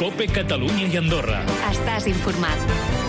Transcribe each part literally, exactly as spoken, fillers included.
COPE Catalunya i Andorra. Estàs informat.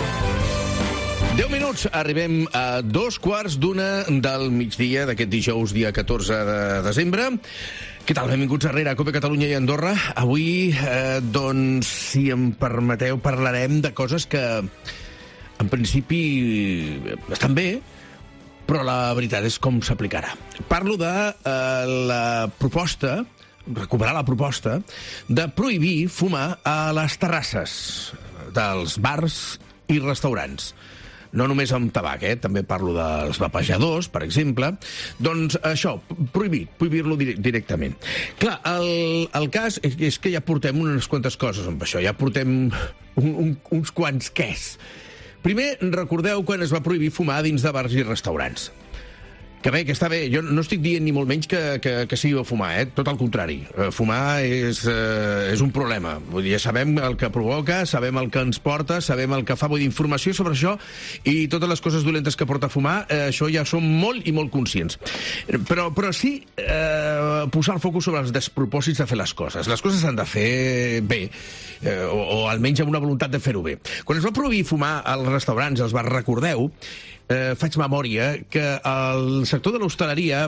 deu minuts, arribem a dos quarts d'una del migdia d'aquest dijous, dia catorze de desembre. Què tal? Benvinguts a Rere, a COPE Catalunya i Andorra. Avui, eh, doncs, si em permeteu, parlarem de coses que, en principi, estan bé, però la veritat és com s'aplicarà. Parlo de eh, la proposta, recuperar la proposta, de prohibir fumar a les terrasses dels bars i restaurants. No només amb tabac, eh? També parlo dels vapejadors, per exemple. Doncs això, prohibir, prohibir-lo directament. Clar, el, el cas és, és que ja portem unes quantes coses amb això, ja portem un, un, uns quants quès. Primer, recordeu quan es va prohibir fumar dins de bars i restaurants. Que bé, que està bé. Jo no estic dient ni molt menys que, que, que sigui a fumar, eh? Tot el contrari. Fumar és, eh, és un problema. Vull dir, sabem el que provoca, sabem el que ens porta, sabem el que fa. Vull dir, informació sobre això i totes les coses dolentes que porta a fumar, eh, això ja som molt i molt conscients. Però, però sí eh, posar el focus sobre els despropòsits de fer les coses. Les coses s'han de fer bé, eh, o, o almenys amb una voluntat de fer-ho bé. Quan es va prohibir fumar als restaurants, els bars, recordeu, Eh, faig memòria que el sector de l'hostaleria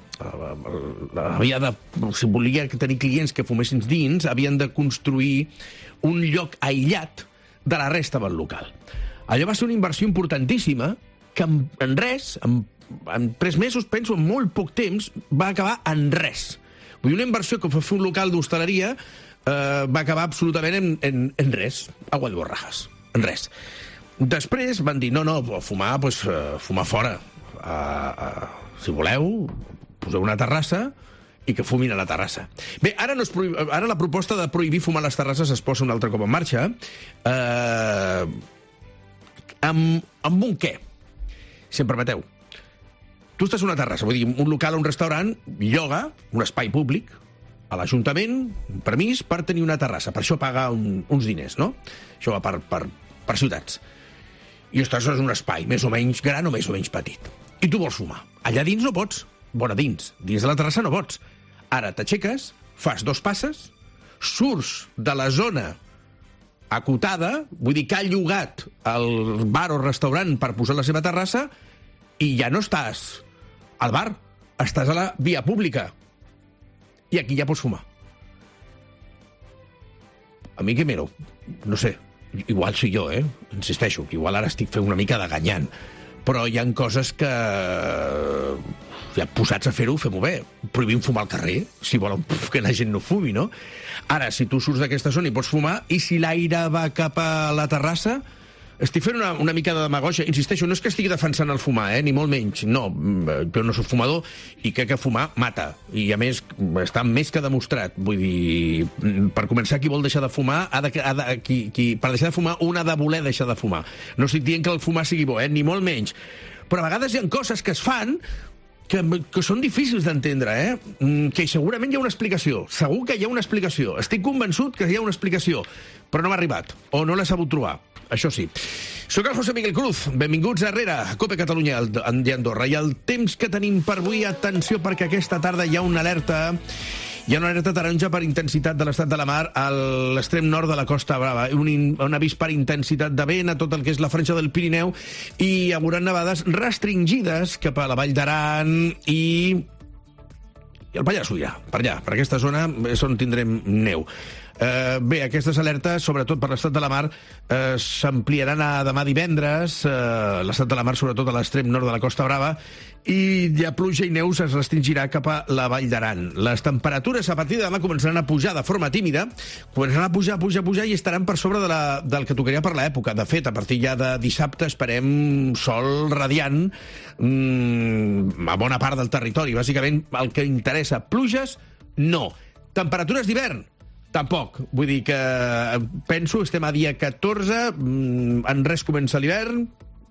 eh, havia de, si volia tenir clients que fumessin dins, havien de construir un lloc aïllat de la resta del local. Allò va ser una inversió importantíssima que en, en res, en, en tres mesos, penso, en molt poc temps, va acabar en res. Vull dir, una inversió que va fer un local d'hostaleria eh, va acabar absolutament en, en, en res, agua de borrajas, en res. Després van dir, no, no, fumar, doncs, uh, fumar fora. Uh, uh, si voleu, poseu una terrassa i que fumin a la terrassa. Bé, ara, no és prohib... ara la proposta de prohibir fumar a les terrasses es posa un altre cop en marxa. Uh, amb, amb un què? Si em permeteu. Tu estàs a una terrassa, vull dir, un local, un restaurant, lloga, un espai públic, a l'Ajuntament, un permís per tenir una terrassa. Per això paga un, uns diners, no? Això va per, per, per ciutats. I ostres, és un espai més o menys gran o més o menys petit. I tu vols fumar. Allà dins no pots. Bona, dins. Dins de la terrassa no pots. Ara t'aixeques, fas dos passes, surts de la zona acotada, vull dir que ha llogat el bar o restaurant per posar la seva terrassa, i ja no estàs al bar, estàs a la via pública. I aquí ja pots fumar. A mi què miro? No sé. Igual soy jo, eh? Insisteixo, igual ara estic fent una mica de ganyant. Però hi ha coses que ja posats a fer-ho, fem-ho bé. Prohibim fumar al carrer, si volen que la gent no fumi, no? Ara, si tu surts d'aquesta zona i pots fumar, i si l'aire va cap a la terrassa, estic fent una, una mica de demagògia. Insisteixo, no és que estigui defensant el fumar, eh? Ni molt menys. No, jo no soc fumador i crec que fumar mata. I, a més, està més que demostrat. Vull dir, per començar, qui vol deixar de fumar, ha de, ha de, qui, qui, per deixar de fumar, un ha de voler deixar de fumar. No estic dient que el fumar sigui bo, eh? Ni molt menys. Però a vegades hi ha coses que es fan que, que són difícils d'entendre, eh? Que segurament hi ha una explicació. Segur que hi ha una explicació. Estic convençut que hi ha una explicació, però no m'ha arribat, o no l'he sabut trobar. Això sí. Soc el José Miguel Cruz. Benvinguts a Rere, a COPE Catalunya i Andorra. I el temps que tenim per avui, atenció, perquè aquesta tarda hi ha una alerta... Hi ha una alerta taronja per intensitat de l'estat de la mar a l'extrem nord de la Costa Brava. Un, un avís per intensitat de vent a tot el que és la franja del Pirineu i hi haurà nevades restringides cap a la Vall d'Aran i... i el Pallars Sobirà, per allà, per aquesta zona és on tindrem neu. Eh, bé, aquestes alertes, sobretot per l'estat de la mar, eh, s'ampliaran a demà divendres, eh, l'estat de la mar, sobretot a l'extrem nord de la Costa Brava, i ja pluja i neu es restringirà cap a la Vall d'Aran. Les temperatures a partir de demà començaran a pujar de forma tímida, començaran a pujar, pujar, pujar i estaran per sobre de la, del que tocaria per l'època. De fet, a partir ja de dissabte esperem sol radiant mmm, a bona part del territori. Bàsicament, el que interessa, pluges, no. Temperatures d'hivern, tampoc. Vull dir que penso, estem a dia catorze, en res comença l'hivern,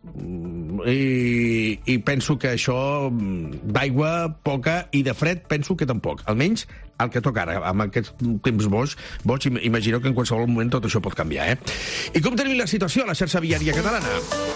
i, i penso que això d'aigua poca i de fred penso que tampoc, almenys el que toca ara, amb aquest temps boig, boig imagino que en qualsevol moment tot això pot canviar, eh? I com tenim la situació a la xarxa viària catalana?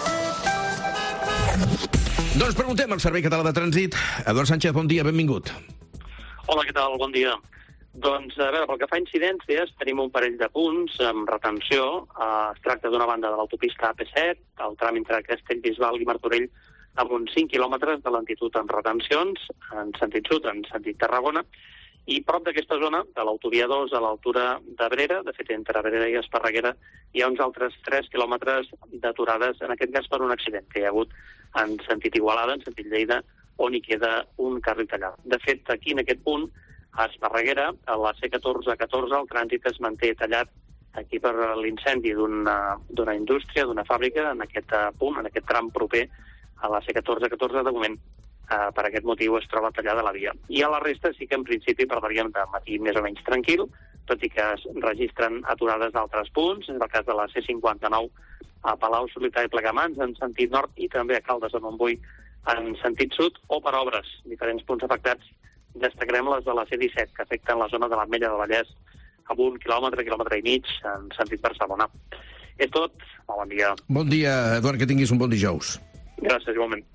Doncs preguntem al Servei Català de Trànsit. Eduard Sánchez, bon dia, benvingut. Hola, què tal? Bon dia. Doncs, a veure, pel que fa a incidències, tenim un parell de punts amb retenció. Eh, es tracta d'una banda de l'autopista A P set, el tram entre Castellbisbal i Martorell, amb uns cinc quilòmetres de lentitud amb retencions, en sentit sud, en sentit Tarragona, i prop d'aquesta zona, de l'autovia dos a l'altura d'Abrera, de fet, entre Abrera i Esparreguera, hi ha uns altres tres quilòmetres d'aturades, en aquest cas per un accident que hi ha hagut en sentit Igualada, en sentit Lleida, on hi queda un carril tallat. De fet, aquí, en aquest punt, a Esparreguera, a la C catorze catorze, el trànsit es manté tallat aquí per l'incendi d'una d'una indústria, d'una fàbrica, en aquest punt, en aquest tram proper a la C catorze catorze, de moment, eh, per aquest motiu es troba tallada la via. I a la resta sí que en principi parlaríem de matí més o menys tranquil, tot i que es registren aturades d'altres punts, és el cas de la C cinquanta-nou a Palau, Solità i Plegamans, en sentit nord, i també a Caldes de Montbui, en sentit sud, o per obres, diferents punts afectats. Destacarem les de la C disset, que afecten la zona de l'Ametlla del Vallès, amb un quilòmetre, quilòmetre i mig, en sentit Barcelona. És tot. Molt bon dia. Bon dia, Eduard, que tinguis un bon dijous. Gràcies, igualment.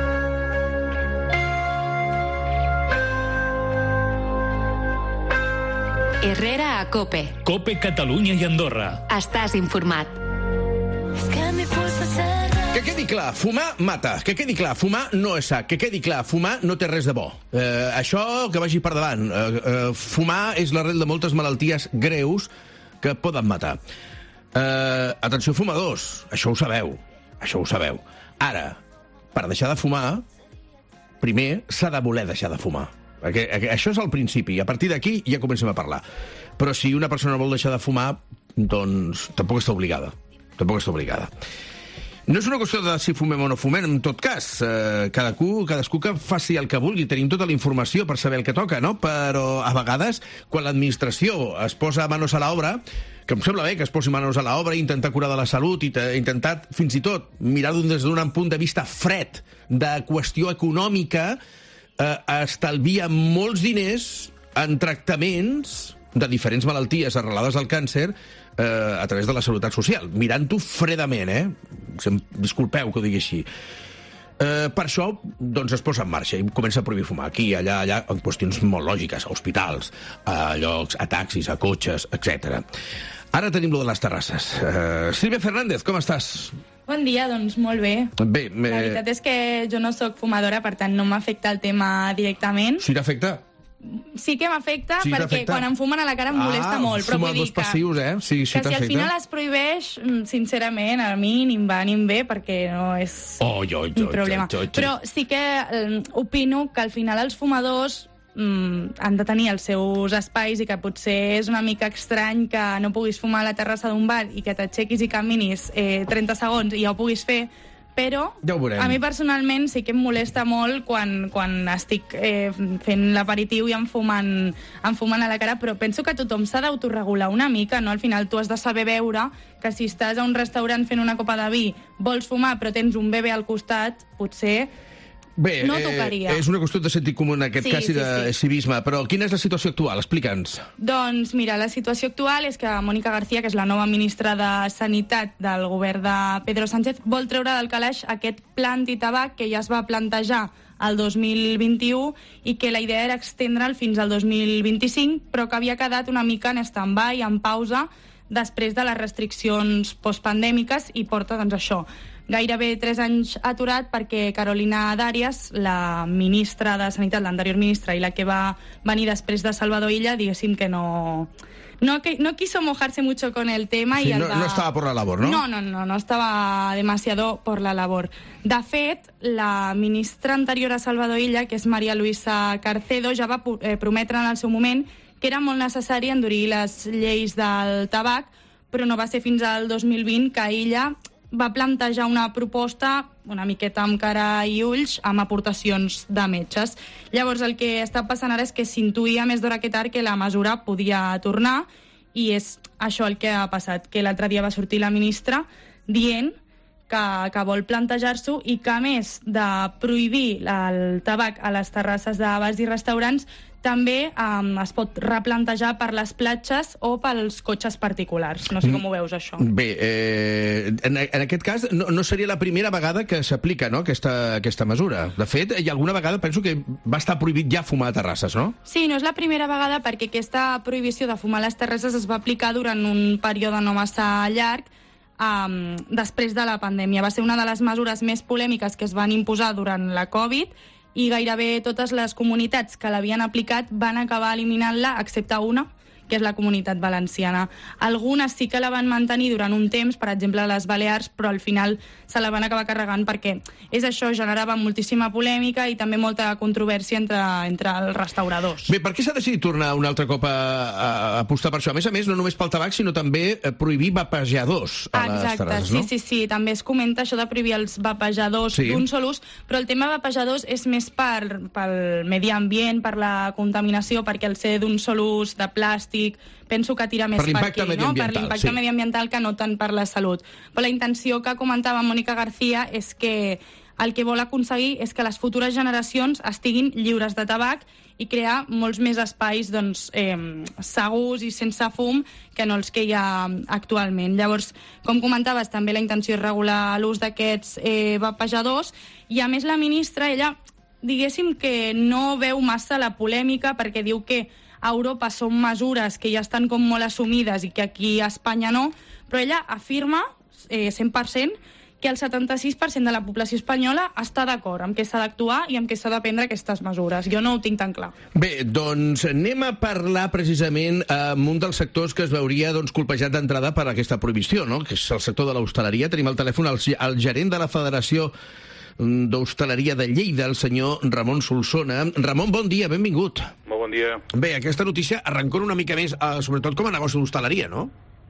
Herrera a COPE. COPE Catalunya i Andorra. Estàs informat. Que quedi clar, fumar mata. Que quedi clar, fumar no és sa. Que quedi clar, fumar no té res de bo. Eh, això que vagi per davant. Eh, eh, fumar és l'arrel de moltes malalties greus que poden matar. Eh, atenció, fumadors, això ho sabeu. Això ho sabeu. Ara, per deixar de fumar, primer s'ha de voler deixar de fumar. Perquè, això és el principi. A partir d'aquí ja comencem a parlar. Però si una persona vol deixar de fumar, doncs tampoc està obligada. Tampoc està obligada. No és una qüestió de si fumem o no fumem, en tot cas. Eh, cadascú, cadascú que faci el que vulgui. Tenim tota la informació per saber el que toca, no? Però a vegades, quan l'administració es posa manos a l'obra, que em sembla bé que es posi manos a l'obra i intentar curar de la salut i intentar, fins i tot, mirar des d'un punt de vista fred de qüestió econòmica, eh, estalvia molts diners en tractaments de diferents malalties arrelades al càncer eh, a través de la Seguretat Social. Mirant-ho fredament, eh? Disculpeu que ho digui així. Eh, per això, doncs, es posa en marxa i comença a prohibir fumar aquí, allà, allà, en qüestions molt lògiques, a hospitals, a llocs, a taxis, a cotxes, etcètera. Ara tenim lo de les terrasses. Eh, Sílvia Fernández, com estàs? Bon dia, doncs molt bé. Bé, me... La veritat és que jo no sóc fumadora, per tant no m'afecta el tema directament. Sí t'afecta? Sí que m'afecta, sí, perquè quan em fumen a la cara em molesta ah, molt. Però vull dir que, passius, eh? sí, sí que si al final es prohibeix, sincerament, a mi ni em va ni em ve, perquè no és oh, jo, jo, un problema. Jo, jo, jo. Però sí que eh, opino que al final els fumadors mm, han de tenir els seus espais i que potser és una mica estrany que no puguis fumar a la terrassa d'un bar i que t'aixequis i caminis eh, trenta segons i ja ho puguis fer, però ja a mi personalment sí que em molesta molt quan, quan estic eh, fent l'aperitiu i em fumen, em fumen a la cara, però penso que tothom s'ha d'autoregular una mica, no? Al final tu has de saber veure que si estàs a un restaurant fent una copa de vi, vols fumar però tens un bebè al costat, potser Bé, no tocaria. Eh, és una qüestió de sentit comú en aquest sí, cas i de sí, sí. civisme, però quina és la situació actual? Explica'ns. Doncs mira, la situació actual és que Mònica García, que és la nova ministra de Sanitat del govern de Pedro Sánchez, vol treure del calaix aquest pla antitabac que ja es va plantejar el dos mil vint-i-u i que la idea era extendre'l fins al dos mil vint-i-cinc, però que havia quedat una mica en stand-by, en pausa, després de les restriccions postpandèmiques, i porta, doncs, això, gairebé tres anys aturat perquè Carolina Darias, la ministra de Sanitat, l'anterior ministra, i la que va venir després de Salvador Illa, diguéssim que no... No, que, no quiso mojarse mucho con el tema sí, y no, va... no estaba por la labor, ¿no? No, no, no, no estaba demasiado por la labor. De fet, la ministra anterior a Salvador Illa, que és María Luisa Carcedo, ja va eh, prometre en el seu moment que era molt necessari endurir les lleis del tabac, però no va ser fins al dos mil vint que ella va plantejar una proposta una miqueta amb cara i ulls amb aportacions de metges. Llavors el que està passant ara és que s'intuïa més d'hora que tard que la mesura podia tornar i és això el que ha passat, que l'altre dia va sortir la ministra dient que, que vol plantejar-s'ho i que, a més de prohibir el tabac a les terrasses de bars i restaurants, també um, es pot replantejar per les platges o pels cotxes particulars. No sé com ho veus, això. Bé, eh, en, en aquest cas no, no seria la primera vegada que s'aplica, no?, aquesta, aquesta mesura. De fet, hi ha alguna vegada, penso que va estar prohibit ja fumar a terrasses, no? Sí, no és la primera vegada, perquè aquesta prohibició de fumar a les terrasses es va aplicar durant un període no massa llarg, um, després de la pandèmia. Va ser una de les mesures més polèmiques que es van imposar durant la Covid, i gairebé totes les comunitats que l'havien aplicat van acabar eliminant-la, excepte una, que és la Comunitat Valenciana. Algunes sí que la van mantenir durant un temps, per exemple les Balears, però al final se la van acabar carregant perquè és això, generava moltíssima polèmica i també molta controvèrsia entre, entre els restauradors. Bé, per què s'ha decidit tornar un altre cop a, a apostar per això? A més a més, no només pel tabac, sinó també prohibir vapejadors a les Exacte, terrasses, sí, no? sí, sí. També es comenta això de prohibir els vapejadors Sí. d'un sol ús, però el tema vapejadors és més per, pel medi ambient, per la contaminació, perquè el ser d'un sol ús, de plàstic, penso que tira més Per per, l'impacte aquí, no? mediambiental, Per l'impacte sí. mediambiental, que no tant per la salut. Però la intenció que comentava Mònica García és que el que vol aconseguir és que les futures generacions estiguin lliures de tabac i crear molts més espais doncs, eh, segurs i sense fum que no els que hi ha actualment. Llavors, com comentaves, també la intenció és regular l'ús d'aquests eh, vapejadors, i a més la ministra, ella, diguéssim que no veu massa la polèmica, perquè diu que a Europa són mesures que ja estan com molt assumides i que aquí a Espanya no, però ella afirma eh, cent per cent que el setanta-sis per cent de la població espanyola està d'acord amb què s'ha d'actuar i amb què s'ha de prendre aquestes mesures. Jo no ho tinc tan clar. Bé, doncs anem a parlar precisament amb un dels sectors que es veuria doncs, colpejat d'entrada per aquesta prohibició, no?, que és el sector de l'hostaleria. Tenim al telèfon el, el gerent de la Federació d'Hostaleria de Lleida, el senyor Ramon Solsona. Ramon, bon dia, benvingut. Molt bon dia. Bé, aquesta notícia arrencona una mica més, eh, sobretot com a negoci d'hostaleria, no?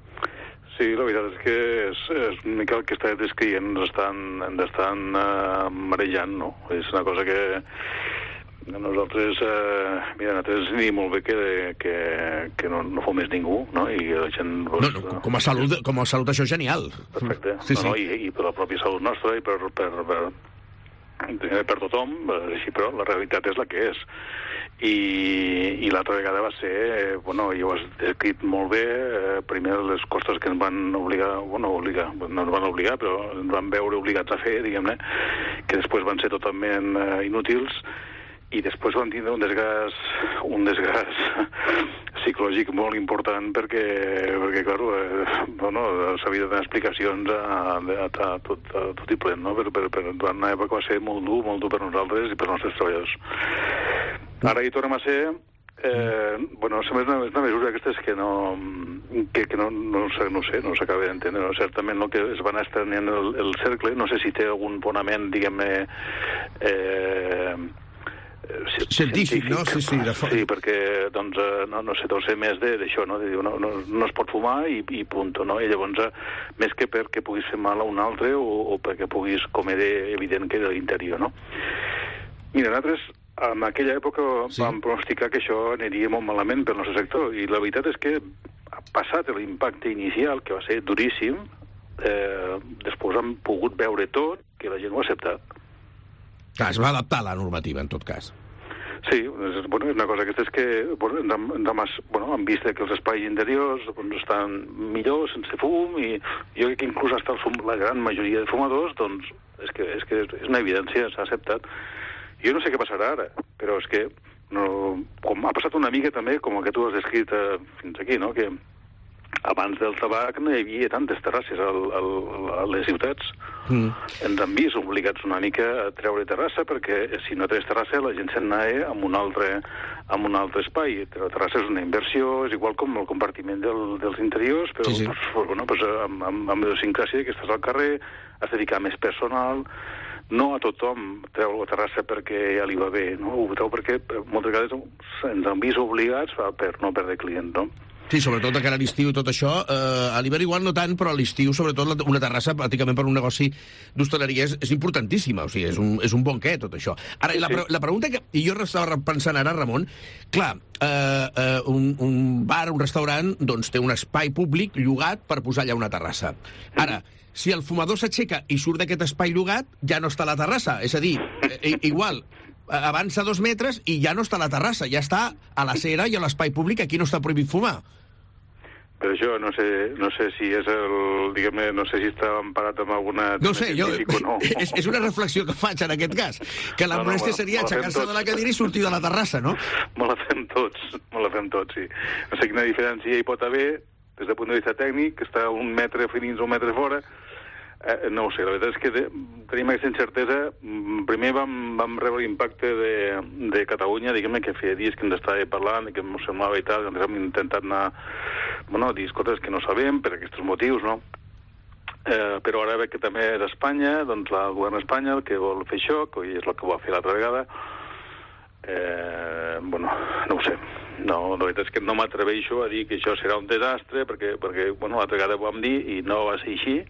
Sí, la veritat és que és, és una mica el que està descrient, ens estan, ens estan uh, marejant, no? És una cosa que nosaltres, uh, mira, nosaltres ni molt bé que, que, que no, no fumés ningú, no? I la gent... Pues, no, no, com a salut, com a salut això és genial. Perfecte. Sí, no, sí. no, i, i per la pròpia salut nostra i per, per, per, per tothom, així, però la realitat és la que és. I, i l'altra vegada va ser, eh, bueno, jo ho has descrit molt bé, eh, primer les costes que ens van obligar, bueno, obligar, no ens van obligar, però ens van veure obligats a fer, diguem-ne, que després van ser totalment eh, inútils, i després van tindre un desgast, un desgast psicològic molt important perquè, perquè clar, eh, bueno, s'havia de donar explicacions a, a, a, tot, a tot i plen, no? Per, per, per, durant una època va ser molt dur, molt dur per nosaltres i per als nostres treballadors. Ara hi tornem a ser, eh, bueno, és una, és una mesura aquestes que no, que, que no, no, no sé, no s'acaba d'entendre. No? Certament el que es van estrenant el, el cercle, no sé si té algun fonament, diguem-ne, eh, científic, no? Sí, sí, de sí, perquè, doncs, no, no sé, deu ser més d'això, no? De dir, no, no, no es pot fumar i, i punt, no? I llavors, més que perquè puguis fer mal a un altre o, o perquè puguis comer evident que de l'interior, no? Mira, nosaltres, en aquella època sí. vam pronosticar que això aniria molt malament pel nostre sector, i la veritat és que, passat l'impacte inicial, que va ser duríssim, eh, després hem pogut veure tot, que la gent ho ha acceptat. Clar, es va adaptar a la normativa, en tot cas. Sí, és, bueno, és una cosa que és que bueno, hem, hem, bueno, hem vist que els espais interiors doncs, estan millors, sense fum, i jo crec que inclús hasta el fum, la gran majoria de fumadors, doncs, és que és, que és una evidència, s'ha acceptat. Jo no sé què passarà ara, però és que no, com ha passat una mica també, com el que tu has descrit eh, fins aquí, no? Que abans del tabac no hi havia tantes terrasses al, al, a les ciutats. Mm. Ens han vist obligats una mica a treure terrassa, perquè si no tens terrassa la gent se'n anava amb un altre, amb un altre espai. La terrassa és una inversió, és igual com el compartiment del, dels interiors, però sí, sí. Pues, bueno, pues, amb, amb, amb idiosincràsia que estàs al carrer, has de dedicar més personal. No a tothom treu la terrassa perquè ja li va bé, no? Ho treu perquè moltes vegades ens han vist obligats per no perdre clients, no? Sí, sobretot de cara a l'estiu i tot això. Eh, a l'hivern igual no tant, però a l'estiu, sobretot, una terrassa, pràcticament per un negoci d'hostaleria, és, és importantíssima. O sigui, és un, és un bon què, tot això. Ara, sí, la, sí. la pregunta que... I jo estava pensant ara, Ramon, clar, eh, eh, un, un bar, un restaurant, doncs té un espai públic llogat per posar allà una terrassa. Ara, si el fumador s'aixeca i surt d'aquest espai llogat, ja no està a la terrassa. És a dir, eh, igual... avança dos metres i ja no està a la terrassa, ja està a l'acera i a l'espai públic, aquí no està prohibit fumar. Per això no sé, no sé si és el... Diguem-ne, no sé si està emparat amb alguna... No sé, jo... No. És, és una reflexió que faig en aquest cas, que la no, no, molèstia seria aixecar-se de la cadira i sortir de la terrassa, no? Me la fem tots, me la fem tots, sí. No sé quina diferència hi pot haver, des del punt de vista tècnic, que està un metre fins a un metre fora. Eh, no ho sé, la veritat és que de, tenim aquesta incertesa. Primer vam, vam rebre l'impacte de, de Catalunya, diguem-ne, que feia dies que ens estava parlant, que ens semblava i tal, que ens hem intentat anar, bueno, a dir coses que no sabem per aquests motius, no? Eh, però ara veig que també és Espanya, doncs el govern d'Espanya el que vol fer això, i és el que ho va fer l'altra vegada. Eh, bueno, no ho sé. No, la veritat és que no m'atreveixo a dir que això serà un desastre, perquè, perquè bueno, l'altra vegada ho vam dir i no va ser així.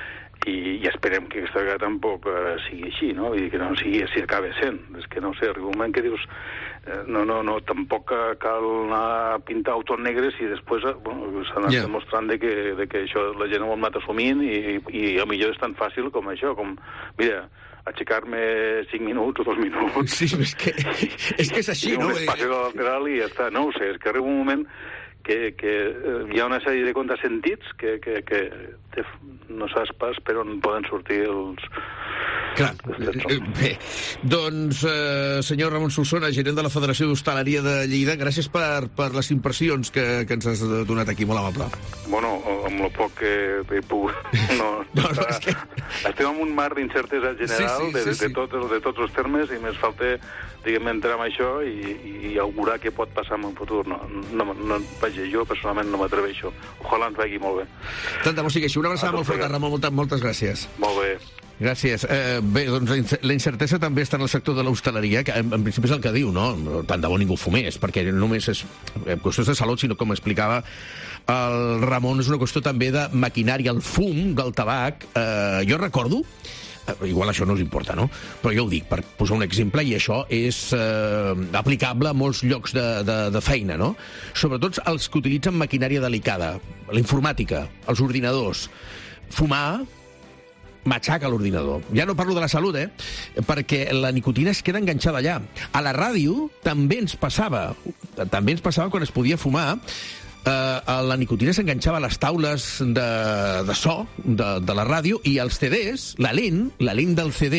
I, i esperem que aquesta vegada tampoc uh, sigui així, no? I que no sigui, si acaba sent. És que no sé, arriba un moment que dius eh, no, no, no, tampoc cal anar a pintar autos negres i després, bueno, s'ha anat yeah. demostrant de que, de que això la gent ho ha anat assumint i, i a millor és tan fàcil com això, com, mira, aixecar-me cinc minuts o dos minuts. Sí, és que és, que és així, no? Un espaci lateral i ja està. No ho sé, és que arriba un moment que, que hi ha una sèrie de contrasentits que, que, que te, no saps pas per on poden sortir els... Clar, bé, doncs, eh, senyor Ramon Solsona, gerent de la Federació d'Hostaleria de Lleida, gràcies per, per les impressions que, que ens has donat aquí, molt amable. Bueno, amb el poc que he pogut... No, no, no, és que... Estem en un mar d'incertesa general sí, sí, de, de, sí, sí. de, tots, de tots els termes i més falta, diguem, entrar en això i, i augurar què pot passar en un futur. No, no, no, vaja, jo personalment no m'atreveixo. Ojalà ens vagi molt bé. Tant de bo sigui així. Una abraçada molt forta, Ramon, moltes, moltes gràcies. Molt bé. Gràcies. Eh, bé, doncs la incertesa també està en el sector de l'hostaleria, que en, en principi és el que diu, no? Tant de bo ningú fumés, perquè només és qüestions de salut, sinó com explicava el Ramon, és una qüestió també de maquinària, el fum del tabac. Eh, jo recordo, eh, igual això no us importa, no? Però jo ho dic per posar un exemple, i això és eh, aplicable a molts llocs de, de, de feina, no? Sobretot els que utilitzen maquinària delicada, la informàtica, els ordinadors. Fumar matxaca l'ordinador. Ja no parlo de la salut, eh? Perquè la nicotina es queda enganxada allà. A la ràdio també ens passava, també ens passava quan es podia fumar, eh, la nicotina s'enganxava a les taules de, de so de, de la ràdio i els ce des, la lent, la lent del ce de,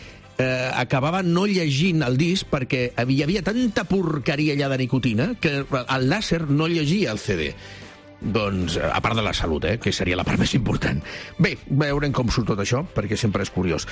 eh, acabava no llegint el disc perquè hi havia tanta porqueria allà de nicotina que el làser no llegia el ce de. Doncs, a part de la salut, eh, que seria la part més important. Bé, veurem com surt tot això, perquè sempre és curiós.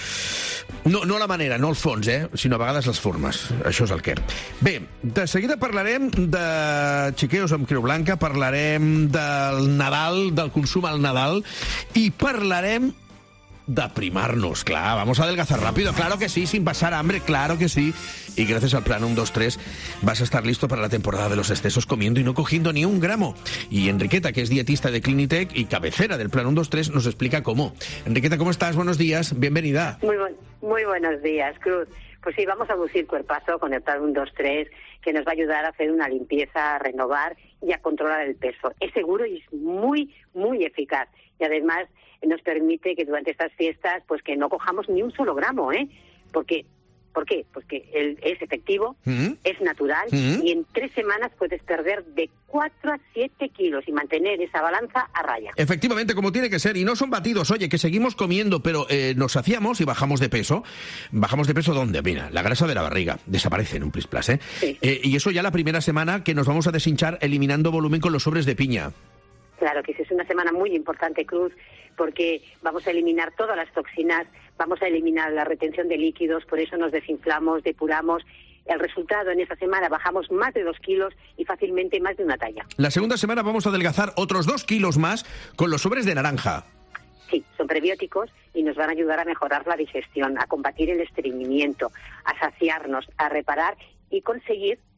No, no la manera, no el fons, eh, sinó a vegades les formes. Això és el què. Bé, de seguida parlarem de xiqueos amb Creu Blanca, parlarem del Nadal, del consum al Nadal, i parlarem de primarnos, claro, vamos a adelgazar rápido, claro que sí, sin pasar hambre, claro que sí, y gracias al plan uno, dos, tres vas a estar listo para la temporada de los excesos comiendo y no cogiendo ni un gramo. Y Enriqueta, que es dietista de Clinitec y cabecera del plan uno, dos, tres, nos explica cómo. Enriqueta, ¿cómo estás? Buenos días, bienvenida. Muy, bu muy buenos días, Cruz. Pues sí, vamos a lucir cuerpazo con el plan uno, dos, tres, que nos va a ayudar a hacer una limpieza, a renovar y a controlar el peso. Es seguro y es muy, muy eficaz. Y además nos permite que durante estas fiestas pues que no cojamos ni un solo gramo, ¿eh? Porque, ¿por qué? Porque el, es efectivo, ¿Mm? es natural, ¿Mm? y en tres semanas puedes perder de cuatro a siete kilos y mantener esa balanza a raya. Efectivamente, como tiene que ser. Y no son batidos, oye, que seguimos comiendo, pero eh, nos saciamos y bajamos de peso. ¿Bajamos de peso dónde? Mira, la grasa de la barriga desaparece en un plis plas, ¿eh? Sí. eh y eso ya la primera semana que nos vamos a deshinchar eliminando volumen con los sobres de piña. Claro que sí, es una semana muy importante, Cruz, porque vamos a eliminar todas las toxinas, vamos a eliminar la retención de líquidos, por eso nos desinflamos, depuramos. El resultado en esta semana bajamos más de dos kilos y fácilmente más de una talla. La segunda semana vamos a adelgazar otros dos kilos más con los sobres de naranja. Sí, son prebióticos y nos van a ayudar a mejorar la digestión, a combatir el estreñimiento, a saciarnos, a reparar y conseguir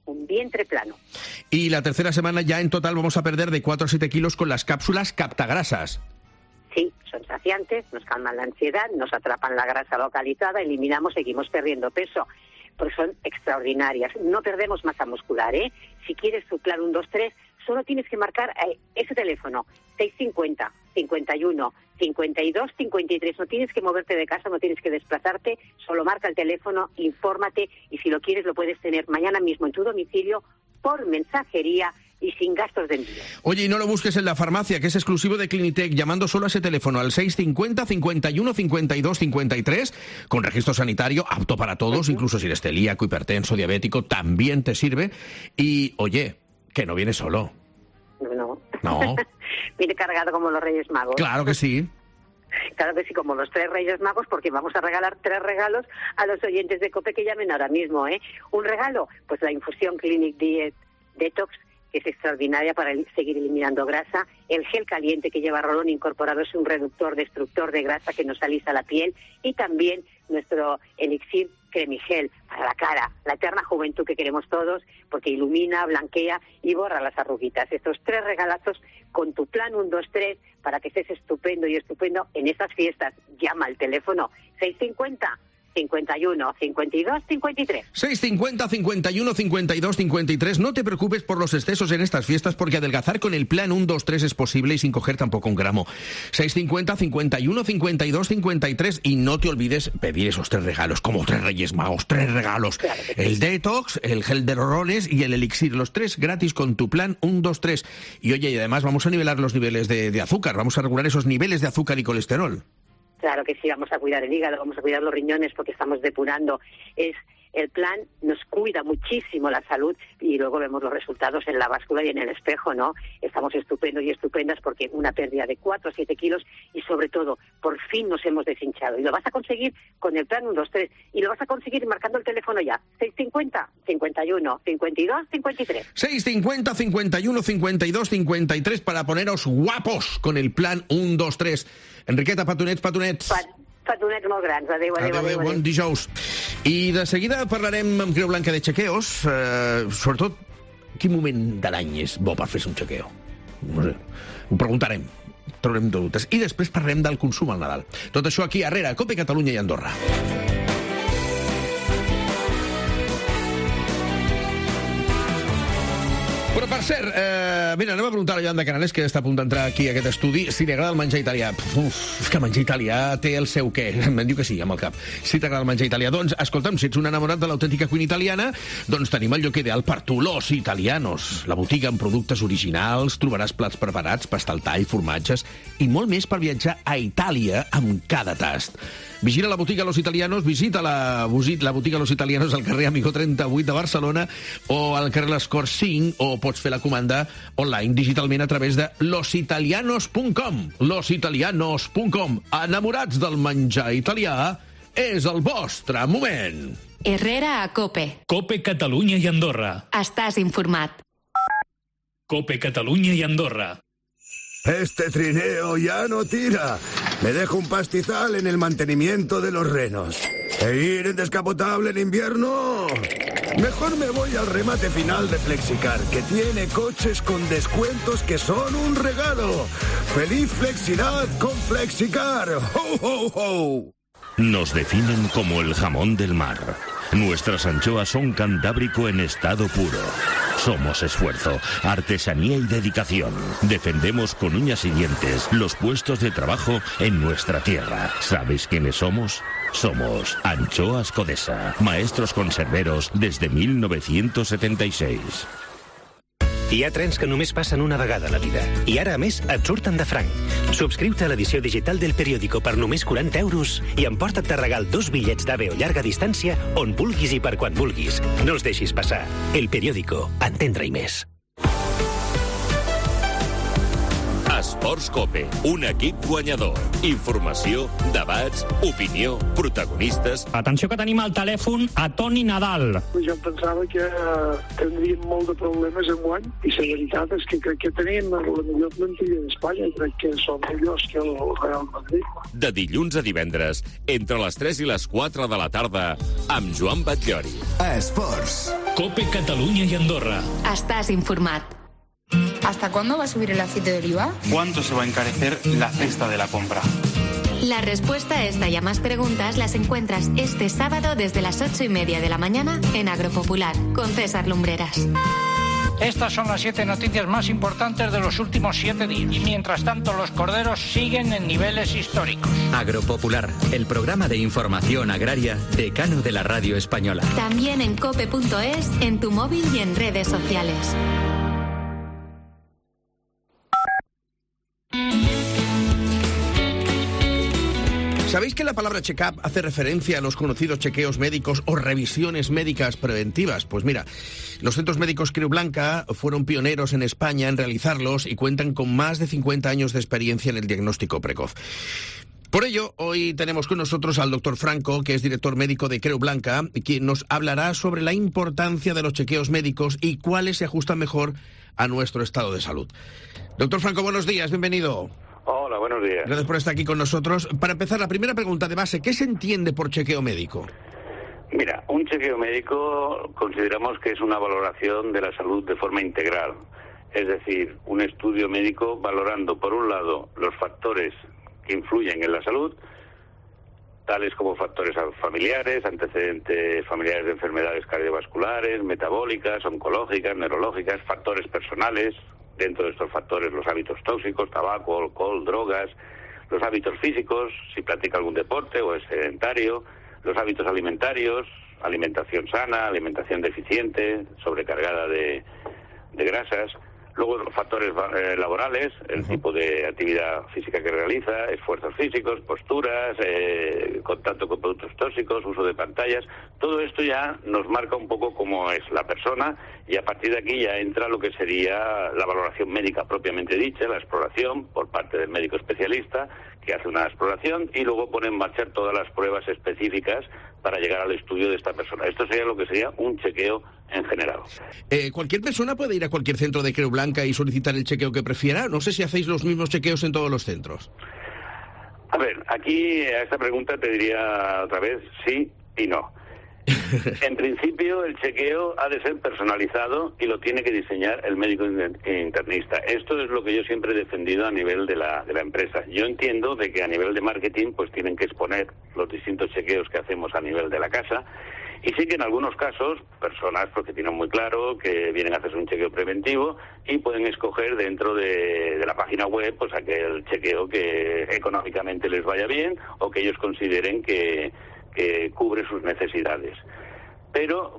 un vientre plano. Y la tercera semana ya en total vamos a perder de cuatro a siete kilos con las cápsulas captagrasas. Sí, son saciantes, nos calman la ansiedad, nos atrapan la grasa localizada, eliminamos, seguimos perdiendo peso. Porque son extraordinarias. No perdemos masa muscular, ¿eh? Si quieres tu plan uno, dos, tres, solo tienes que marcar eh, ese teléfono, seis cincuenta, cincuenta y uno, cincuenta y dos, cincuenta y tres. No tienes que moverte de casa, no tienes que desplazarte, solo marca el teléfono, infórmate y si lo quieres lo puedes tener mañana mismo en tu domicilio por mensajería y sin gastos de envío. Oye, y no lo busques en la farmacia, que es exclusivo de Clinitec, llamando solo a ese teléfono al seis cincuenta, cincuenta y uno, cincuenta y dos, cincuenta y tres, con registro sanitario, apto para todos, uh-huh. Incluso si eres celíaco, hipertenso, diabético, también te sirve. Y, oye, que no viene solo. No. No. Viene cargado como los Reyes Magos. Claro que sí. Claro que sí, como los tres Reyes Magos, porque vamos a regalar tres regalos a los oyentes de COPE que llamen ahora mismo, ¿eh? Un regalo, pues la infusión Clinic Diet Detox, que es extraordinaria para seguir eliminando grasa. El gel caliente que lleva rolón incorporado es un reductor, destructor de grasa que nos alisa la piel. Y también nuestro elixir cremigel para la cara, la eterna juventud que queremos todos, porque ilumina, blanquea y borra las arruguitas. Estos tres regalazos con tu plan uno, dos, tres para que estés estupendo y estupendo en estas fiestas. Llama al teléfono seis cincuenta, cincuenta y uno, cincuenta y dos, cincuenta y tres. seis cincuenta, cincuenta y uno, cincuenta y dos, cincuenta y tres. No te preocupes por los excesos en estas fiestas porque adelgazar con el plan uno, dos, tres es posible y sin coger tampoco un gramo. seis cincuenta, cincuenta y uno, cincuenta y dos, cincuenta y tres. Y no te olvides pedir esos tres regalos, como tres Reyes Magos, tres regalos. Claro que sí. El Detox, el gel de rolones y el elixir, los tres gratis con tu plan uno, dos, tres. Y oye, y además vamos a nivelar los niveles de, de azúcar, vamos a regular esos niveles de azúcar y colesterol. Claro que sí, vamos a cuidar el hígado, vamos a cuidar los riñones porque estamos depurando. Es el plan nos cuida muchísimo la salud y luego vemos los resultados en la báscula y en el espejo, ¿no? Estamos estupendos y estupendas porque una pérdida de cuatro a siete kilos y sobre todo, por fin nos hemos deshinchado. Y lo vas a conseguir con el plan uno, dos, tres y lo vas a conseguir marcando el teléfono ya. seis cincuenta, cincuenta y uno, cincuenta y dos, cincuenta y tres. seis cincuenta, cincuenta y uno, cincuenta y dos, cincuenta y tres para poneros guapos con el plan uno, dos, tres. Enriqueta, petonets, petonets. Pa petonets molt grans. Adéu, adéu, adéu. Bon dijous. I de seguida parlarem amb Creu Blanca de chequeos, eh, sobretot quin moment de l'any és bo per fer-se un chequeo. No sé, ho preguntarem, traurem dubtes. I després parlarem del consum al Nadal. Tot això aquí, a RERA, a COPE Catalunya i Andorra. Però, per cert, eh, mira, anem a preguntar a la Yolanda Canales, que està a punt d'entrar aquí a aquest estudi, si li agrada el menjar italià. Uf, és que el menjar italià té el seu què. Em diu que sí, amb el cap. Si t'agrada el menjar italià. Doncs, escolta'm, si ets un enamorat de l'autèntica cuina italiana, doncs tenim el lloc ideal per tu, Los Italianos. La botiga amb productes originals, trobaràs plats preparats, pasta al tall, formatges i molt més per viatjar a Itàlia amb cada tast. Vigila la botiga Los Italianos, visita la, la botiga Los Italianos al carrer Amigó trenta-vuit de Barcelona o al carrer Les Corts cinc, o pots fer la comanda online digitalment a través de lositalianos punt com. lositalianos punt com. Enamorats del menjar italià, és el vostre moment. Herrera a COPE. COPE Catalunya i Andorra. Estàs informat. COPE Catalunya i Andorra. Este trineo ya no tira. Me dejo un pastizal en el mantenimiento de los renos. ¿E ir en descapotable en invierno? Mejor me voy al remate final de Flexicar, que tiene coches con descuentos que son un regalo. ¡Feliz Flexidad con Flexicar! ¡Ho, ho, ho! Nos definen como el jamón del mar. Nuestras anchoas son cantábrico en estado puro. Somos esfuerzo, artesanía y dedicación. Defendemos con uñas y dientes los puestos de trabajo en nuestra tierra. ¿Sabes quiénes somos? Somos Anchoas Codesa, maestros conserveros desde mil novecientos setenta y seis. Hi ha trens que només passen una vegada a la vida. I ara, a més, et surten de franc. Subscriu-te a l'edició digital del periòdico per només quaranta euros i emporta't de regal dos bitllets d'AVE o llarga distància on vulguis i per quan vulguis. No els deixis passar. El periòdico. Entendre-hi més. Es Esports Cope, un equip guanyador. Informació, debats, opinió, protagonistes... Atenció que tenim al telèfon a Toni Nadal. Jo pensava que tindríem molt de problemes enguany i la veritat és que crec que tenim la millor plantilla d'Espanya i crec que són millors que el Real Madrid. De dilluns a divendres, entre les tres i les quatre de la tarda, amb Joan Batllori. A Esports. Cope Catalunya i Andorra. Estàs informat. ¿Hasta cuándo va a subir el aceite de oliva? ¿Cuánto se va a encarecer la cesta de la compra? La respuesta a esta y a más preguntas las encuentras este sábado desde las ocho y media de la mañana en Agropopular, con César Lumbreras. Estas son las siete noticias más importantes de los últimos siete días. Y mientras tanto, los corderos siguen en niveles históricos. Agropopular, el programa de información agraria decano de la radio española. También en cope punto es, en tu móvil y en redes sociales. ¿Sabéis que la palabra check-up hace referencia a los conocidos chequeos médicos o revisiones médicas preventivas? Pues mira, los centros médicos Creu Blanca fueron pioneros en España en realizarlos y cuentan con más de cincuenta años de experiencia en el diagnóstico precoz. Por ello, hoy tenemos con nosotros al doctor Franco, que es director médico de Creu Blanca, quien nos hablará sobre la importancia de los chequeos médicos y cuáles se ajustan mejor a nuestro estado de salud. Doctor Franco, buenos días, bienvenido. Hola, buenos días. Gracias por estar aquí con nosotros. Para empezar, la primera pregunta de base, ¿qué se entiende por chequeo médico? Mira, un chequeo médico consideramos que es una valoración de la salud de forma integral. Es decir, un estudio médico valorando, por un lado, los factores que influyen en la salud, tales como factores familiares, antecedentes familiares de enfermedades cardiovasculares, metabólicas, oncológicas, neurológicas, factores personales. Dentro de estos factores, los hábitos tóxicos, tabaco, alcohol, drogas, los hábitos físicos, si practica algún deporte o es sedentario, los hábitos alimentarios, alimentación sana, alimentación deficiente, sobrecargada de, de grasas. Luego los factores eh, laborales, el uh-huh. tipo de actividad física que realiza, esfuerzos físicos, posturas, eh, contacto con productos tóxicos, uso de pantallas. Todo esto ya nos marca un poco cómo es la persona y a partir de aquí ya entra lo que sería la valoración médica propiamente dicha, la exploración por parte del médico especialista que hace una exploración y luego pone en marcha todas las pruebas específicas para llegar al estudio de esta persona. Esto sería lo que sería un chequeo en general. Eh, ¿Cualquier persona puede ir a cualquier centro de Creu Blanca y solicitar el chequeo que prefiera? No sé si hacéis los mismos chequeos en todos los centros. A ver, aquí a esta pregunta te diría otra vez sí y no. En principio, el chequeo ha de ser personalizado y lo tiene que diseñar el médico internista. Esto es lo que yo siempre he defendido a nivel de la, de la empresa. Yo entiendo de que a nivel de marketing pues tienen que exponer los distintos chequeos que hacemos a nivel de la casa. Y sí que en algunos casos, personas porque tienen muy claro que vienen a hacerse un chequeo preventivo y pueden escoger dentro de, de la página web pues aquel chequeo que económicamente les vaya bien o que ellos consideren que, que cubre sus necesidades. Pero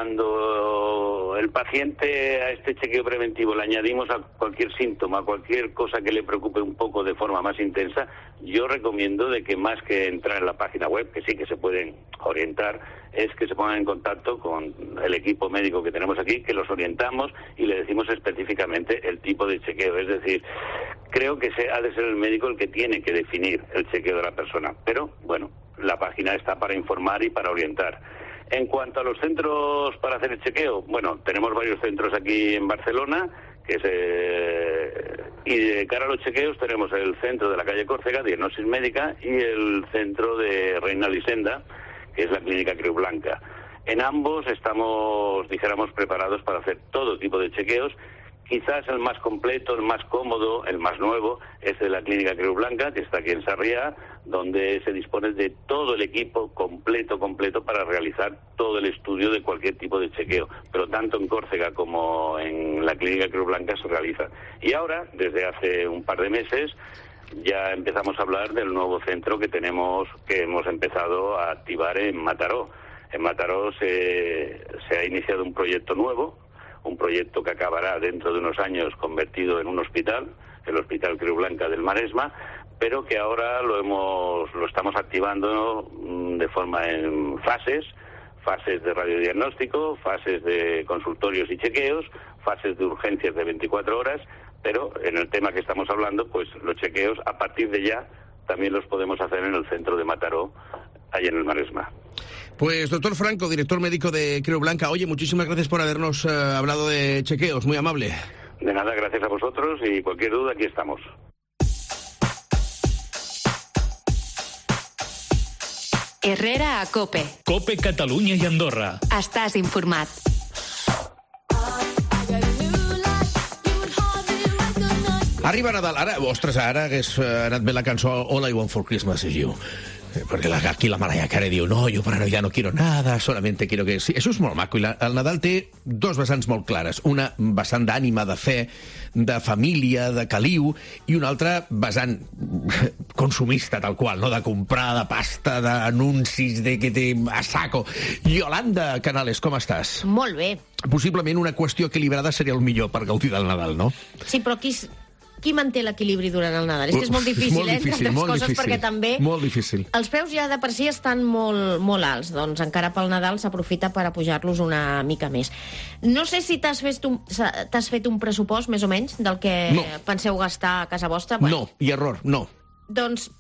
cuando el paciente a este chequeo preventivo le añadimos a cualquier síntoma, cualquier cosa que le preocupe un poco de forma más intensa, yo recomiendo de que más que entrar en la página web, que sí que se pueden orientar, es que se pongan en contacto con el equipo médico que tenemos aquí, que los orientamos y le decimos específicamente el tipo de chequeo. Es decir, creo que se, ha de ser el médico el que tiene que definir el chequeo de la persona. Pero, bueno, la página está para informar y para orientar. En cuanto a los centros para hacer el chequeo, bueno, tenemos varios centros aquí en Barcelona, que es, eh, y de cara a los chequeos tenemos el centro de la calle Córcega, Diagnosis Médica, y el centro de Reina Elisenda, que es la clínica Creu Blanca. En ambos estamos, dijéramos, preparados para hacer todo tipo de chequeos. Quizás el más completo, el más cómodo, el más nuevo, es de la clínica Creu Blanca, que está aquí en Sarriá, donde se dispone de todo el equipo completo, completo, para realizar todo el estudio de cualquier tipo de chequeo. Pero tanto en Córcega como en la clínica Creu Blanca se realiza. Y ahora, desde hace un par de meses, ya empezamos a hablar del nuevo centro que tenemos, que hemos empezado a activar en Mataró. En Mataró se, se ha iniciado un proyecto nuevo, un proyecto que acabará dentro de unos años convertido en un hospital, el Hospital Creu Blanca del Maresma, pero que ahora lo hemos lo estamos activando de forma en fases, fases de radiodiagnóstico, fases de consultorios y chequeos, fases de urgencias de veinticuatro horas, pero en el tema que estamos hablando, pues los chequeos a partir de ya también los podemos hacer en el centro de Mataró, ahí en el Maresma. Pues doctor Franco, director médico de Creu Blanca, oye, muchísimas gracias por habernos eh, hablado de chequeos, muy amable. De nada, gracias a vosotros y cualquier duda aquí estamos. Herrera a COPE. COPE Catalunya i Andorra. Estàs informat. Arriba Nadal. Ara, ostres, ara hagués anat bé la cançó All I Want for Christmas is You. Porque la, aquí la Mariah Carey diu, no, yo para Navidad no quiero nada, solamente quiero que... Sí, això és molt maco. I la, el Nadal té dos vessants molt clares. Una vessant d'ànima, de fe, de família, de caliu, i una altra vessant consumista, tal qual, no? De comprar, de pasta, d'anuncis, de que té a saco. Yolanda Canales, com estàs? Molt bé. Possiblement una qüestió equilibrada seria el millor per gaudir del Nadal, no? Sí, però qui... Qui manté l'equilibri durant el Nadal? És que és molt difícil, molt eh, difícil, entre molt coses, difícil, perquè també... Molt difícil. Els preus ja de per si estan molt, molt alts, doncs encara pel Nadal s'aprofita per apujar-los una mica més. No sé si t'has fet, un, t'has fet un pressupost, més o menys, del que no. penseu gastar a casa vostra? Bueno, no, i error, no. Doncs,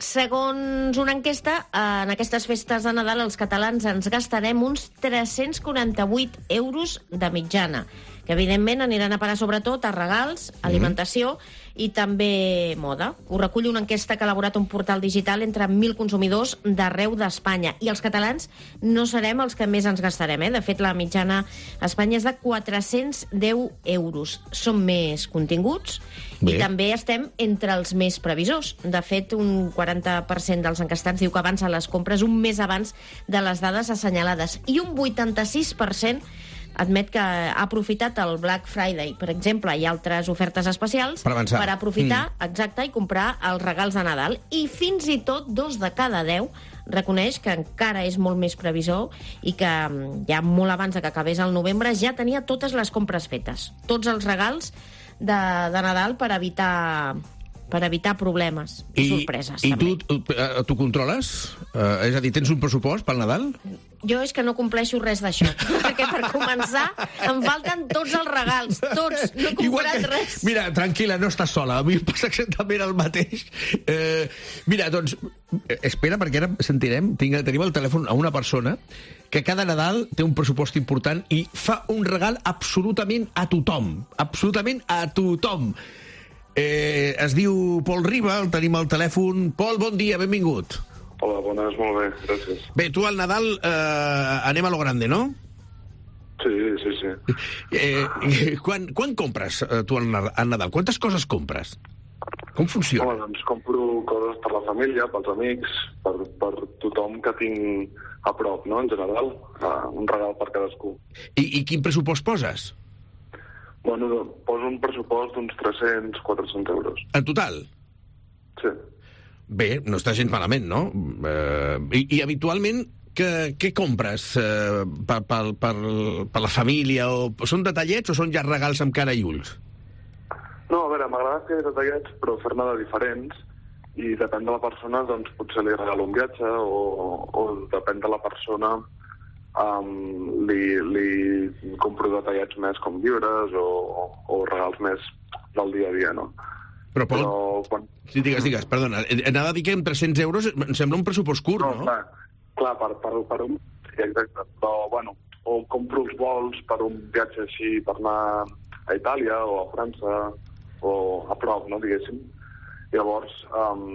segons una enquesta, en aquestes festes de Nadal els catalans ens gastarem uns tres-cents quaranta-vuit euros de mitjana, que evidentment aniran a parar sobretot a regals, alimentació i també moda. Ho recull una enquesta que ha elaborat un portal digital entre mil consumidors d'arreu d'Espanya. I els catalans no serem els que més ens gastarem, eh? De fet, la mitjana a Espanya és de quatre-cents deu euros. Som més continguts Bé. I també estem entre els més previsors. De fet, un quaranta per cent dels enquestats diu que avança les compres un mes abans de les dades assenyalades. I un vuitanta-sis per cent admet que ha aprofitat el Black Friday, per exemple, i altres ofertes especials per, per aprofitar, mm. exacte, i comprar els regals de Nadal. I fins i tot dos de cada deu reconeix que encara és molt més previsor i que ja molt abans de que acabés el novembre ja tenia totes les compres fetes. Tots els regals de, de Nadal per evitar... per evitar problemes i, i sorpreses. I també. tu, tu controles? Uh, és a dir, tens un pressupost pel Nadal? Jo és que no compleixo res d'això, perquè per començar em falten tots els regals, tots, no he comprat que, res. Mira, tranquil·la, no estàs sola, a mi em passa exactament el mateix. Eh, mira, doncs, espera, perquè ara sentirem, tinc, tenim al telèfon a una persona que cada Nadal té un pressupost important i fa un regal absolutament a tothom, absolutament a tothom. Eh, es diu Pol Riba, el tenim al telèfon. Pol, bon dia, benvingut. Hola, bones, molt bé, gràcies. Bé, tu al Nadal eh, anem a lo grande, no? Sí, sí, sí. Eh, quan, quan compres eh, tu al Nadal? Quantes coses compres? Com funciona? Home, doncs compro coses per la família, pels amics, per, per tothom que tinc a prop, no?, en general. Uh, un regal per cadascú. I, i quin pressupost poses? Bueno, poso un pressupost d'uns tres-cents, quatre-cents euros. En total? Sí. Bé, no està gens malament, no? Uh, i, I habitualment, què, què compres uh, per, per, per, per la família? O, són detallets o són ja regals amb cara i ulls? No, a veure, m'agrada fer detallets, però fer-ne de diferents. I depèn de la persona, doncs potser li regalo un viatge o, o depèn de la persona... Um, li, li compro detallats més com llibres o, o regals més del dia a dia, no? Però, Pol, Però quan... sí, digues, digues, perdona, anava a dir que amb tres-cents euros em sembla un pressupost curt, no? No, clar, clar per, per, per un... Sí, exacte, però, bueno, o compro els vols per un viatge així per anar a Itàlia o a França o a prop, no, diguéssim. Llavors, um,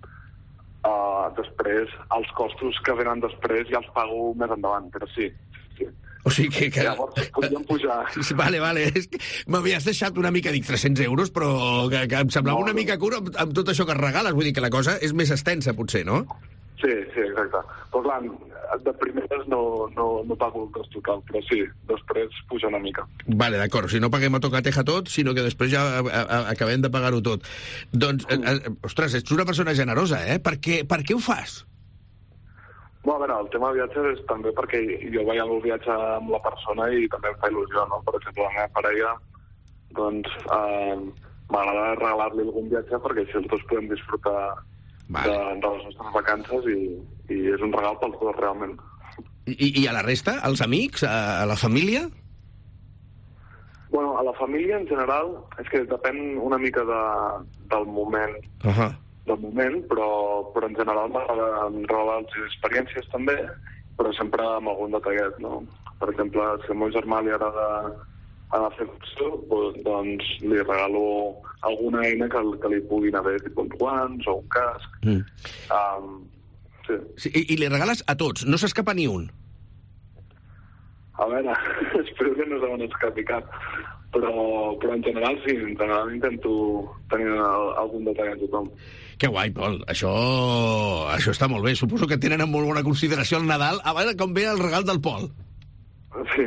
Uh, després, els costos que venen després ja els pago més endavant, però sí. sí. O sigui que... que... Llavors podríem pujar... Vale, vale, és que m'havies deixat una mica, dic, tres-cents euros, però que, que em semblava no, una mica curt amb, amb tot això que es regales, vull dir que la cosa és més extensa, potser, no? Sí, sí, exacte. Però clar, de primeres no, no, no pago el cost total, però sí, després puja una mica. Vale, d'acord, si no paguem a tocateja tot, sinó que després ja a, a, acabem de pagar-ho tot. Doncs, mm. eh, ostres, ets una persona generosa, eh? Per què, per què ho fas? Bueno, a veure, el tema de viatges és també perquè jo vaig al viatge amb la persona i també em fa il·lusió, no? Per exemple, la meva parella, doncs, eh, m'agrada regalar-li algun viatge perquè així els dos podem disfrutar vale. de, de les nostres vacances i, i és un regal pels dos, realment. I, I a la resta? Als amics? A, a la família? Bueno, a la família, en general, és que depèn una mica de, del moment, uh -huh. del moment, però, però en general m'agrada revelar les experiències també, però sempre amb algun detallet, no? Per exemple, si al meu germà li agrada a fer curso, doncs li regalo alguna eina que, que li pugui anar bé, tipus uns guants o un casc. Mm. Um, sí. sí i, I li regales a tots, no s'escapa ni un? A veure, espero que no se m'han escapi cap, però, però en general sí, en general intento tenir algun detall a tothom. Que guai, Pol, això, això està molt bé. Suposo que tenen en molt bona consideració el Nadal. A veure com ve el regal del Pol. Sí.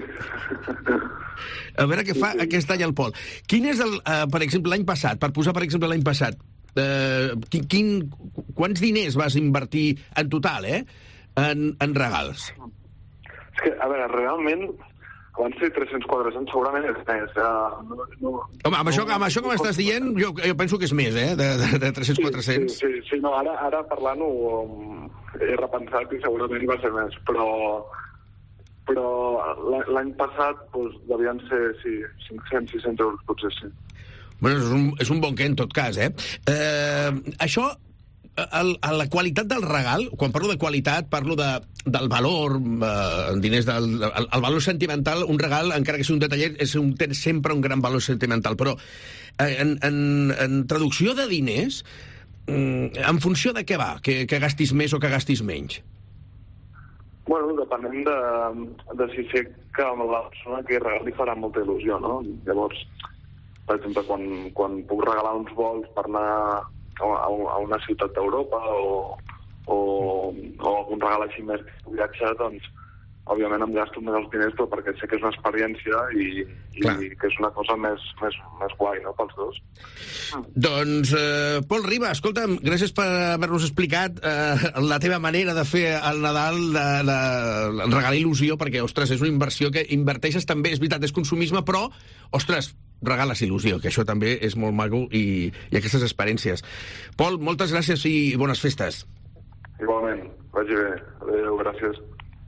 A veure què fa aquest any el Pol. Quin és, el, uh, per exemple, l'any passat, per posar, per exemple, l'any passat, uh, quin, quin, quants diners vas invertir en total, eh, en, en regals? És que, a veure, realment, abans de tres-cents quatre-cents segurament és més. Uh, no, no, Home, amb, no, això, amb no, això que m'estàs dient, jo, jo penso que és més, eh, de, de, de tres-cents quatre-cents. Sí, sí, sí, no, ara, ara parlant-ho um, he repensat i segurament va ser més, però... però l'any passat doncs, devien ser sí, cinc-cents sis-cents euros, potser sí. Bueno, és un, és un bon que en tot cas, eh? eh això, el, la qualitat del regal, quan parlo de qualitat, parlo de, del valor, eh, en diners, del el, el valor sentimental, un regal, encara que sigui un detallet, és un, té sempre un gran valor sentimental, però eh, en, en, en traducció de diners, en funció de què va, que, que gastis més o que gastis menys? Bueno, depenent de, de si sé que a la persona que regal li farà molta il·lusió, no? Llavors, per exemple, quan, quan puc regalar uns vols per anar a, a una ciutat d'Europa o, o, o algun regal així més de viatge, doncs, òbviament em gasto més els diners, però perquè sé que és una experiència i, i que és una cosa més, més, més guai, no?, pels dos. Doncs, eh, Pol Riba, escolta'm, gràcies per haver-nos explicat eh, la teva manera de fer el Nadal, de, de, de regalar il·lusió, perquè, ostres, és una inversió que inverteixes també, és veritat, és consumisme, però, ostres, regales il·lusió, que això també és molt maco i, i aquestes experiències. Pol, moltes gràcies i bones festes. Igualment, vagi bé. Adéu, gràcies.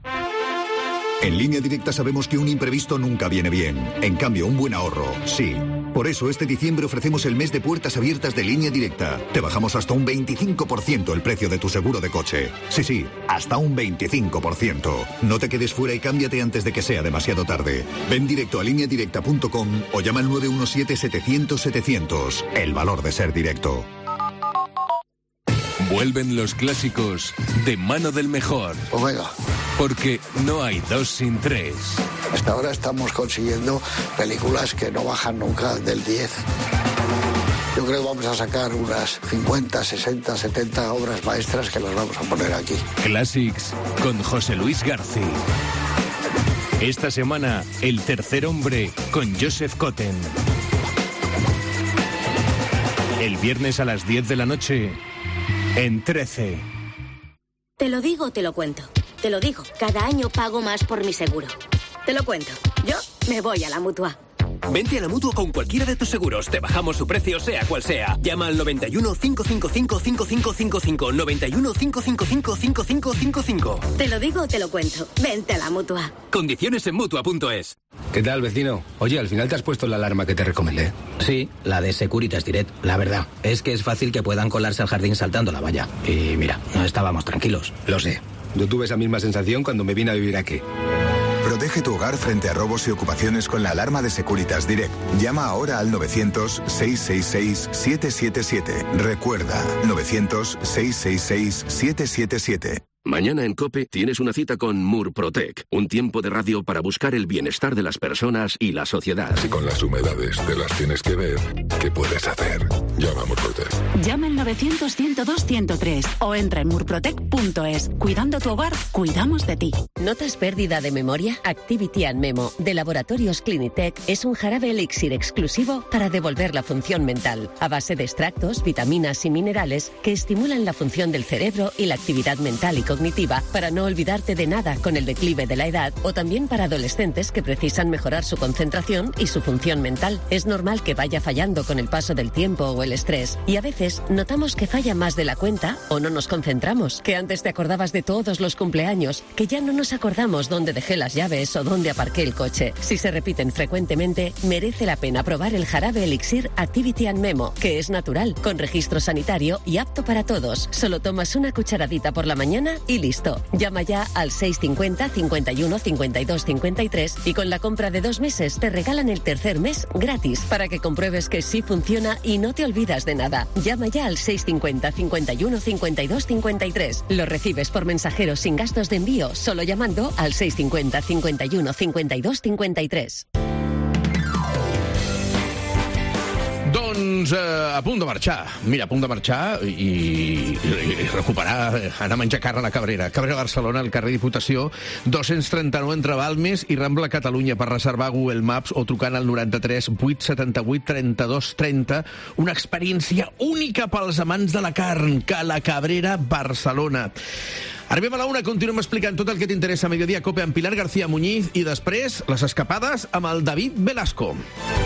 En Línea Directa sabemos que un imprevisto nunca viene bien. En cambio, un buen ahorro, sí. Por eso, este diciembre ofrecemos el mes de puertas abiertas de Línea Directa. Te bajamos hasta un veinticinco por ciento el precio de tu seguro de coche. Sí, sí, hasta un veinticinco por ciento. No te quedes fuera y cámbiate antes de que sea demasiado tarde. Ven directo a línea directa punto com o llama al nueve uno siete setecientos setecientos. El valor de ser directo. Vuelven los clásicos de mano del mejor. Omega. Porque no hay dos sin tres. Hasta ahora estamos consiguiendo películas que no bajan nunca del diez. Yo creo que vamos a sacar unas cincuenta, sesenta, setenta obras maestras que las vamos a poner aquí. Classics con José Luis García. Esta semana, El tercer hombre con Joseph Cotten. El viernes a las diez de la noche, en trece. Te lo digo, te lo cuento. Te lo digo, cada año pago más por mi seguro. Te lo cuento. Yo me voy a la Mutua. Vente a la Mutua con cualquiera de tus seguros. Te bajamos su precio, sea cual sea. Llama al noventa y uno, cinco cinco cinco, cinco cinco cinco cinco. noventa y uno, cinco cinco cinco, cinco cinco cinco cinco. Te lo digo, te lo cuento. Vente a la Mutua. Condiciones en Mutua punto es. ¿Qué tal, vecino? Oye, al final te has puesto la alarma que te recomendé. Sí, la de Securitas Direct. La verdad, es que es fácil que puedan colarse al jardín saltando la valla. Y mira, no estábamos tranquilos. Lo sé. Yo tuve esa misma sensación cuando me vine a vivir aquí. Protege tu hogar frente a robos y ocupaciones con la alarma de Securitas Direct. Llama ahora al novecientos, seiscientos sesenta y seis, siete siete siete. Recuerda, novecientos, seiscientos sesenta y seis, siete siete siete. Mañana en COPE tienes una cita con Murprotec, un tiempo de radio para buscar el bienestar de las personas y la sociedad. Si con las humedades te las tienes que ver, ¿qué puedes hacer? Llama a Murprotec. Llama al novecientos, ciento dos, ciento tres o entra en murprotec punto es. Cuidando tu hogar, cuidamos de ti. ¿Notas pérdida de memoria? Activity and Memo, de Laboratorios Clinitec, es un jarabe elixir exclusivo para devolver la función mental, a base de extractos, vitaminas y minerales que estimulan la función del cerebro y la actividad mental y cognitiva. cognitiva para no olvidarte de nada con el declive de la edad, o también para adolescentes que precisan mejorar su concentración y su función mental. Es normal que vaya fallando con el paso del tiempo o el estrés, y a veces notamos que falla más de la cuenta o no nos concentramos, que antes te acordabas de todos los cumpleaños, que ya no nos acordamos dónde dejé las llaves o dónde aparqué el coche. Si se repiten frecuentemente, merece la pena probar el jarabe Elixir Activity and Memo, que es natural, con registro sanitario y apto para todos. Solo tomas una cucharadita por la mañana y listo. Llama ya al seis cincuenta, cincuenta y uno, cincuenta y dos, cincuenta y tres y con la compra de dos meses te regalan el tercer mes gratis para que compruebes que sí funciona y no te olvidas de nada. Llama ya al seis cincuenta, cincuenta y uno, cincuenta y dos, cincuenta y tres. Lo recibes por mensajero sin gastos de envío, solo llamando al seis cincuenta, cincuenta y uno, cincuenta y dos, cincuenta y tres. Doncs eh, a punt de marxar. Mira, a punt de marxar i, i recuperar, anar a menjar carn a la Cabrera. Cabrera Barcelona, al carrer Diputació, dos-cents trenta-nou entre Balmes i Rambla Catalunya. Per reservar Google Maps o trucant al noranta-tres vuit setanta-vuit trenta-dos trenta. Una experiència única pels amants de la carn, que la Cabrera Barcelona. Arribem a la una, continuem explicant tot el que t'interessa a Mediodía Cope amb Pilar García Muñiz i després les escapades amb el David Velasco.